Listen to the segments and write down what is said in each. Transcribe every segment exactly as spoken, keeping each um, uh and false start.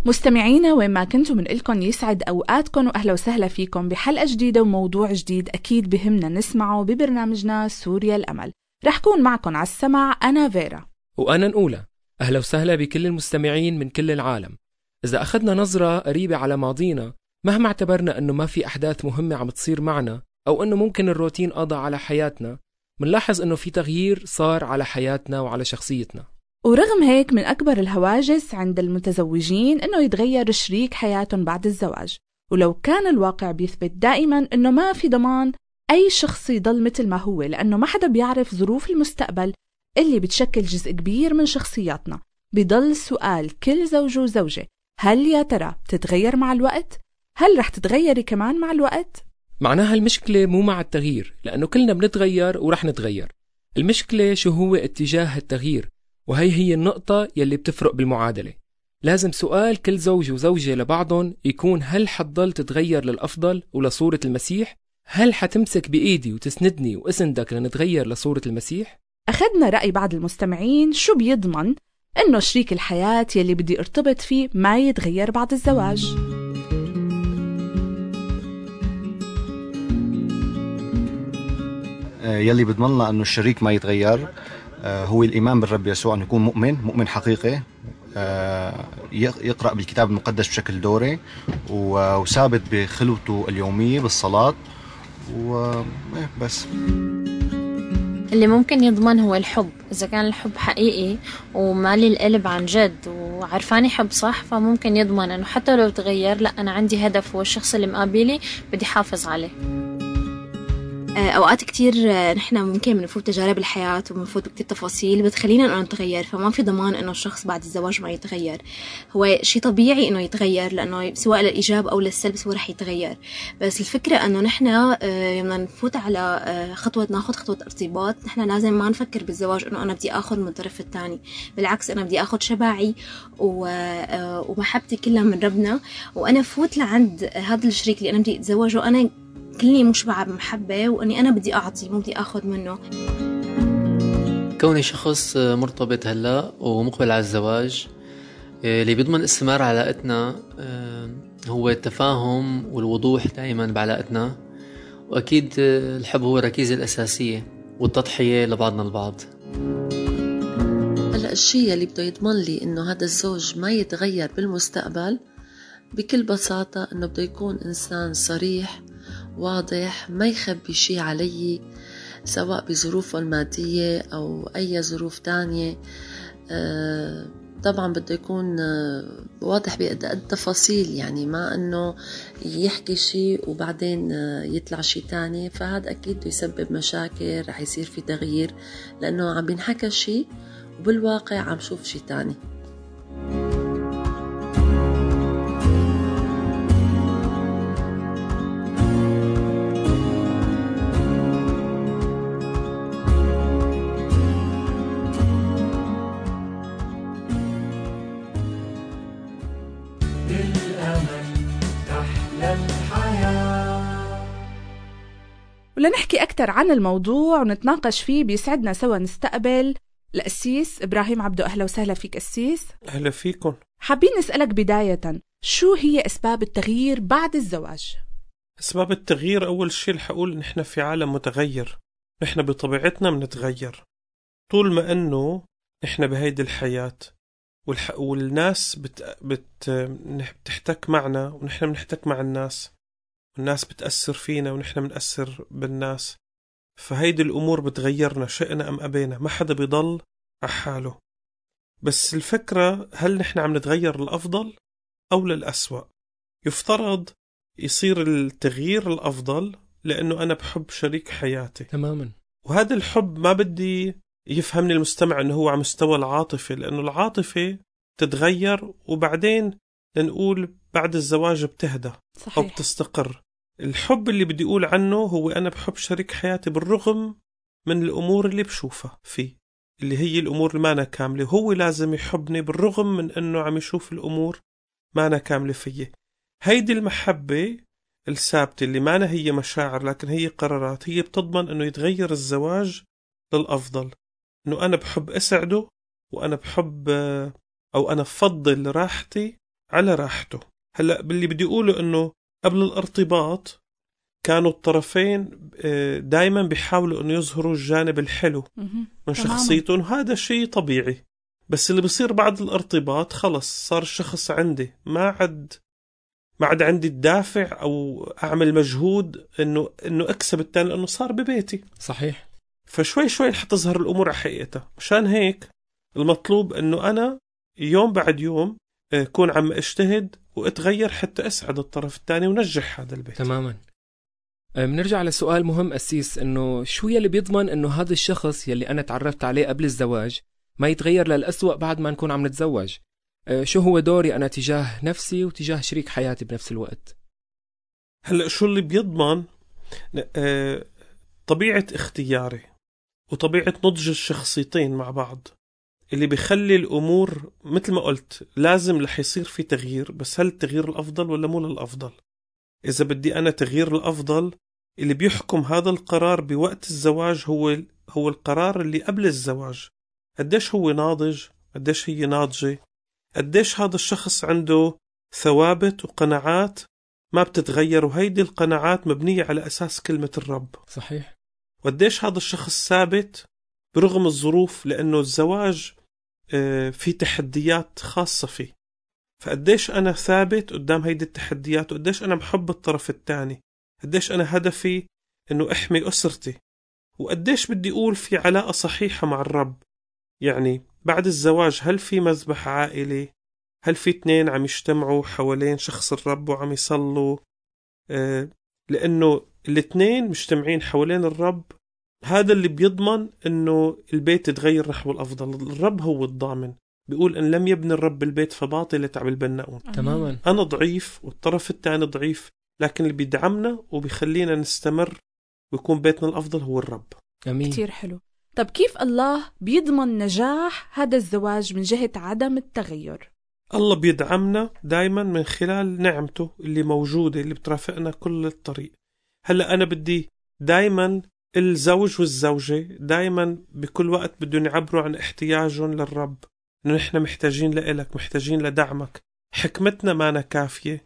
مستمعينا وين ما كنتوا، من إلكن يسعد أوقاتكم وأهلا وسهلا فيكم بحلقة جديدة وموضوع جديد أكيد بهمنا نسمعه ببرنامجنا سوريا الأمل. رح كون معكم على السمع أنا فيرا وأنا نقولة. أهلا وسهلا بكل المستمعين من كل العالم. إذا أخذنا نظرة قريبة على ماضينا، مهما اعتبرنا أنه ما في أحداث مهمة عم تصير معنا أو أنه ممكن الروتين قضى على حياتنا، منلاحظ أنه في تغيير صار على حياتنا وعلى شخصيتنا. ورغم هيك من أكبر الهواجس عند المتزوجين أنه يتغير شريك حياتهم بعد الزواج، ولو كان الواقع بيثبت دائما أنه ما في ضمان أي شخص يضل مثل ما هو، لأنه ما حدا بيعرف ظروف المستقبل اللي بتشكل جزء كبير من شخصياتنا. بيضل سؤال كل زوج وزوجة: هل يا ترى بتتغير مع الوقت؟ هل رح تتغيري كمان مع الوقت؟ معناها المشكلة مو مع التغيير، لأنه كلنا بنتغير ورح نتغير. المشكلة شو هو اتجاه التغيير، وهي هي النقطة يلي بتفرق بالمعادلة. لازم سؤال كل زوج وزوجة لبعضهم يكون: هل حتضل تتغير للأفضل ولصورة المسيح؟ هل حتمسك بإيدي وتسندني واسندك لنتغير لصورة المسيح؟ أخذنا رأي بعض المستمعين شو بيضمن إنه شريك الحياة يلي بدي ارتبط فيه ما يتغير بعد الزواج. يلي بضمن لنا إنه الشريك ما يتغير هو الإيمان بالرب يسوع، أنه يكون مؤمن مؤمن حقيقي، يقرأ بالكتاب المقدس بشكل دوري وثابت بخلوته اليومية بالصلاة وبس. اللي ممكن يضمن هو الحب. إذا كان الحب حقيقي ومالي القلب عن جد وعرفاني حب صح، فممكن يضمن أنه حتى لو تغير، لا أنا عندي هدف، هو الشخص اللي مقابلي بدي حافظ عليه. أوقات كتير نحن ممكن بنفوت تجارب الحياة وبنفوت بكتير تفاصيل بتخلينا إنه نتغير، فما في ضمان إنه الشخص بعد الزواج ما يتغير. هو شيء طبيعي إنه يتغير، لأنه سواء للإيجاب أو للسلب هو رح يتغير. بس الفكرة إنه نحن لما نفوت على خطوة ناخد خطوة ارتباط، نحن لازم ما نفكر بالزواج إنه أنا بدي أخذ من الطرف الثاني. بالعكس، أنا بدي أخذ شبعي ومحبتي كلها من ربنا، وأنا فوت لعند هذا الشريك اللي أنا بدي أتزوجه أنا كلني مشبعة بمحبة، وأني أنا بدي أعطي مو بدي أخذ منه. كوني شخص مرتبط هلأ ومقبل على الزواج، اللي بيضمن استمرار علاقتنا هو التفاهم والوضوح دائما بعلاقتنا، وأكيد الحب هو الركيزة الأساسية والتضحية لبعضنا البعض. هلأ الشيء اللي بده يضمن لي إنه هذا الزوج ما يتغير بالمستقبل بكل بساطة إنه بده يكون إنسان صريح واضح، ما يخبي شيء علي سواء بظروفه المادية أو أي ظروف تانية. أه طبعا بده يكون واضح بقد التفاصيل، يعني ما أنه يحكي شيء وبعدين يطلع شيء تاني، فهذا أكيد بده يسبب مشاكل، رح يصير في تغيير لأنه عم بينحكى شيء وبالواقع عم شوف شيء تاني. ولنحكي أكثر عن الموضوع ونتناقش فيه بيسعدنا سوا نستقبل القسيس إبراهيم عبدو. أهلا وسهلا فيك قسيس. أهلا فيكم. حابين نسألك بداية، شو هي أسباب التغيير بعد الزواج؟ أسباب التغيير أول شيء رح أقول نحن في عالم متغير، نحن بطبيعتنا بنتغير طول ما أنه نحن بهيدي الحياة، والح... والناس بت... بت... بتحتك معنا ونحن بنحتك مع الناس، والناس بتأثر فينا ونحن بنأثر بالناس. فهيدي الأمور بتغيرنا شئنا أم أبينا، ما حدا بيضل على حاله. بس الفكرة، هل نحن عم نتغير للأفضل أو للأسوأ؟ يفترض يصير التغيير الأفضل لأنه أنا بحب شريك حياتي تماما، وهذا الحب ما بدي يفهمني المستمع أنه هو على مستوى العاطفة، لأنه العاطفة تتغير وبعدين لنقول بعد الزواج بتهدى صحيح. أو بتستقر. الحب اللي بدي أقول عنه هو أنا بحب شريك حياتي بالرغم من الأمور اللي بشوفها فيه، اللي هي الأمور اللي مانا كاملة، وهو لازم يحبني بالرغم من أنه عم يشوف الأمور مانا كاملة فيه. هيدي المحبة الثابتة اللي مانا هي مشاعر لكن هي قرارات، هي بتضمن أنه يتغير الزواج للأفضل، أنه أنا بحب أسعده وأنا بحب أو أنا بفضل راحتي على راحته. هلأ باللي بدي أقوله أنه قبل الارتباط كانوا الطرفين دايما بيحاولوا أنه يظهروا الجانب الحلو من شخصيتهم، وهذا شيء طبيعي. بس اللي بيصير بعد الارتباط خلص صار الشخص عندي، ما عد ما عاد عندي الدافع أو أعمل مجهود إنه إنه أكسب التاني لأنه صار ببيتي. صحيح. فشوي شوي حتظهر الأمور على حقيقتها. مشان هيك المطلوب إنه أنا يوم بعد يوم أكون عم أجتهد وأتغير حتى أسعد الطرف الثاني ونجح هذا البيت. تماما. بنرجع لسؤال مهم أسيس، إنه شو يلي بيضمن إنه هذا الشخص يلي أنا تعرفت عليه قبل الزواج ما يتغير للأسوأ بعد ما نكون عم نتزوج؟ شو هو دوري أنا تجاه نفسي وتجاه شريك حياتي بنفس الوقت؟ هلأ شو اللي بيضمن؟ طبيعة اختياري وطبيعة نضج الشخصيتين مع بعض اللي بيخلي الأمور مثل ما قلت لازم رح يصير في تغيير، بس هل التغيير الأفضل ولا مو الأفضل؟ إذا بدي أنا تغيير الأفضل، اللي بيحكم هذا القرار بوقت الزواج هو هو القرار اللي قبل الزواج. قديش هو ناضج، قديش هي ناضجة، قديش هذا الشخص عنده ثوابت وقناعات ما بتتغير، وهيدي القناعات مبنية على أساس كلمة الرب. صحيح. وقديش هذا الشخص ثابت برغم الظروف، لأنه الزواج في تحديات خاصة فيه. فقديش أنا ثابت قدام هيدي التحديات، وقديش أنا محب الطرف الثاني، قديش أنا هدفي إنه أحمي أسرتي، وقديش بدي أقول في علاقة صحيحة مع الرب. يعني بعد الزواج هل في مذبح عائلي؟ هل في اثنين عم يجتمعوا حوالين شخص الرب وعم يصلوا؟ آه لأنه الاثنين مجتمعين حوالين الرب، هذا اللي بيضمن إنه البيت يتغير نحو الأفضل. الرب هو الضامن، بيقول إن لم يبني الرب البيت فباطل يتعب البناؤون. تماما. أنا ضعيف والطرف الثاني ضعيف، لكن اللي بيدعمنا وبيخلينا نستمر ويكون بيتنا الأفضل هو الرب. أمين. كتير حلو. طب كيف الله بيضمن نجاح هذا الزواج من جهة عدم التغير؟ الله بيدعمنا دايما من خلال نعمته اللي موجودة اللي بترافقنا كل الطريق. هلأ أنا بدي دايما الزوج والزوجة دايما بكل وقت بدهم يعبروا عن احتياجهم للرب، إنه نحن محتاجين لإلك، محتاجين لدعمك. حكمتنا مانا كافية،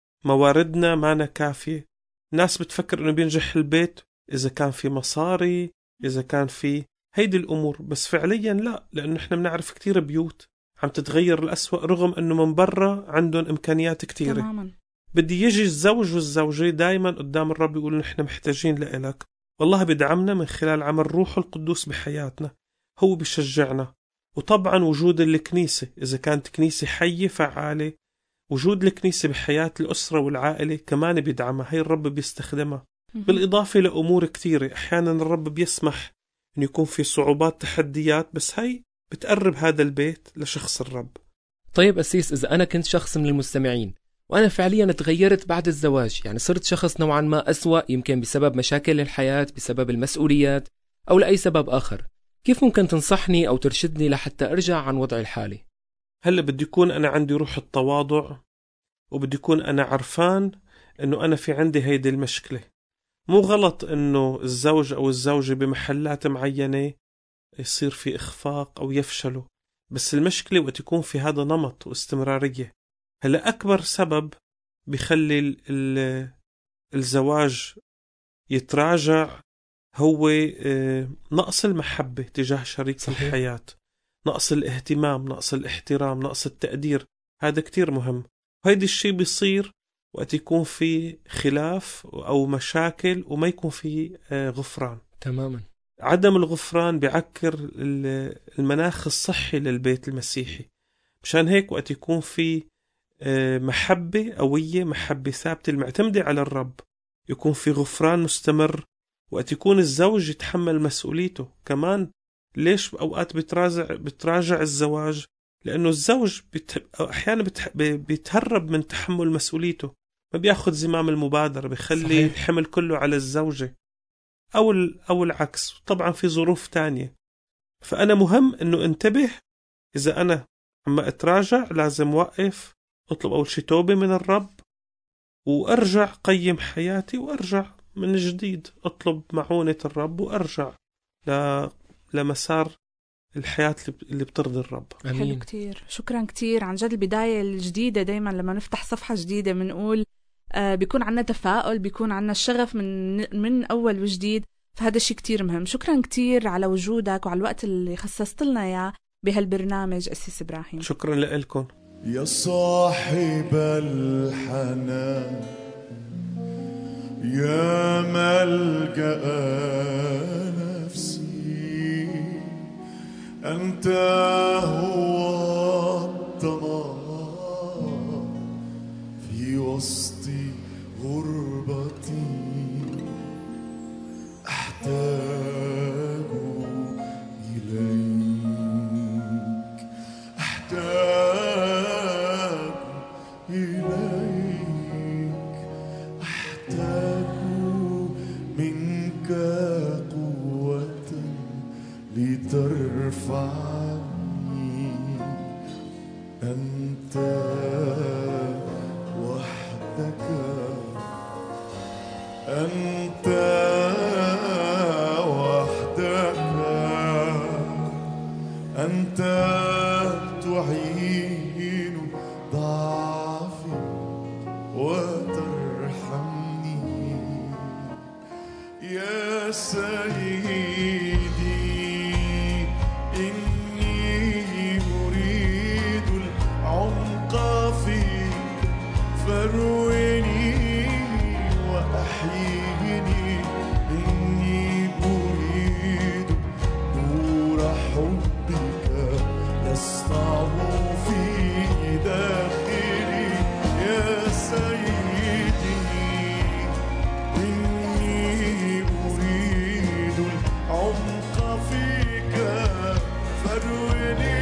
مواردنا مانا كافية. ناس بتفكر إنه بينجح البيت إذا كان في مصاري، إذا كان في هيدي الأمور، بس فعليا لا، لأنه إحنا بنعرف كتير بيوت عم تتغير الأسوأ رغم أنه من برا عندهم إمكانيات كتيرة. تماما. بدي يجي الزوج والزوجة دايما قدام الرب يقولوا نحن محتاجين لإلك، والله بدعمنا من خلال عمل روح القدوس بحياتنا، هو بيشجعنا. وطبعا وجود الكنيسة، إذا كانت كنيسة حية فعالة، وجود الكنيسة بحياة الأسرة والعائلة كمان بيدعمها، هي الرب بيستخدمها. بالإضافة لأمور كتيرة، أحيانا الرب بيسمح أن يكون في صعوبات تحديات، بس هي بتقرب هذا البيت لشخص الرب. طيب أسيس، إذا أنا كنت شخص من المستمعين وأنا فعليا تغيرت بعد الزواج، يعني صرت شخص نوعا ما أسوأ، يمكن بسبب مشاكل الحياة، بسبب المسؤوليات، أو لأي سبب آخر، كيف ممكن تنصحني أو ترشدني لحتى أرجع عن وضعي الحالي؟ هلأ بدي يكون أنا عندي روح التواضع، وبدي يكون أنا عرفان أنه أنا في عندي هيدي المشكلة. مو غلط أنه الزوج أو الزوجة بمحلات معينة يصير في إخفاق أو يفشلوا، بس المشكلة وقت يكون في هذا نمط واستمرارية. هلأ أكبر سبب بيخلي الزواج يتراجع هو نقص المحبة تجاه شريك صحيح. الحياة، نقص الاهتمام، نقص الاحترام، نقص التقدير. هذا كتير مهم. وهيدا الشيء بيصير وقت يكون في خلاف أو مشاكل وما يكون في غفران. تماما. عدم الغفران بيعكر المناخ الصحي للبيت المسيحي. مشان هيك وقت يكون في محبة قوية، محبة ثابتة المعتمدة على الرب، يكون في غفران مستمر، وقت يكون الزوج يتحمل مسؤوليته كمان. ليش أوقات بتراجع بتراجع الزواج؟ لأنه الزوج بت... أحيانا بت... بيتهرب من تحمل مسؤوليته، ما بياخد زمام المبادرة، بيخلي صحيح. الحمل كله على الزوجة أو ال... أو العكس. طبعا في ظروف تانية. فأنا مهم إنه انتبه، إذا أنا عما أتراجع لازم وقف، أطلب أول شيء توبة من الرب، وأرجع قيم حياتي، وأرجع من جديد أطلب معونة الرب، وأرجع ل... لمسار الحياة اللي بترضي الرب. حلو كتير، شكرا كتير. عن جد البداية الجديدة دايما لما نفتح صفحة جديدة بنقول آه بيكون عنا تفاؤل، بيكون عنا الشغف من من أول وجديد، فهذا الشيء كتير مهم. شكرا كتير على وجودك وعلى الوقت اللي خصصت لنا إياه بهالبرنامج أسيس إبراهيم. شكرا لكم يا صاحب الحنان، يا ملجأ نفسي، أنت هو الضمان في وسط غربتي، أحتاج إليك، أحتاج إليك، أحتاج منك قوة لترفعني، أنت وحدك، أنت وحدك، أنت تعين ضعفي وترحمني يا سيدي. إني أريد العمق فيك، فارويني وأحييني. إني أريد نور حبك يسطع في داخلي يا سيدي. إني أريد العمق فيك، فارويني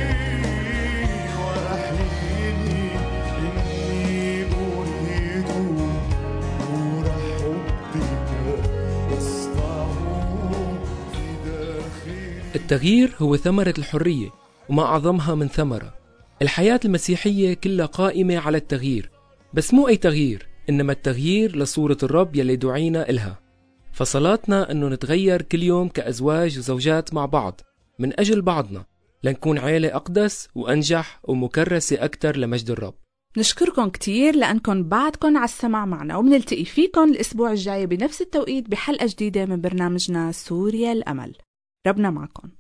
وأحييني. إني أريد نور حبك يسطع في داخلي. التغيير هو ثمرة الحرية، وما أعظمها من ثمرة. الحياة المسيحية كلها قائمة على التغيير، بس مو أي تغيير، إنما التغيير لصورة الرب يلي دعينا إلها. فصلاتنا أنه نتغير كل يوم كأزواج وزوجات مع بعض من أجل بعضنا، لنكون عائلة أقدس وأنجح ومكرسة أكتر لمجد الرب. نشكركم كتير لأنكم بعدكم على السمع معنا، وبنلتقي فيكم الأسبوع الجاي بنفس التوقيت بحلقة جديدة من برنامجنا سوريا الأمل. ربنا معكم.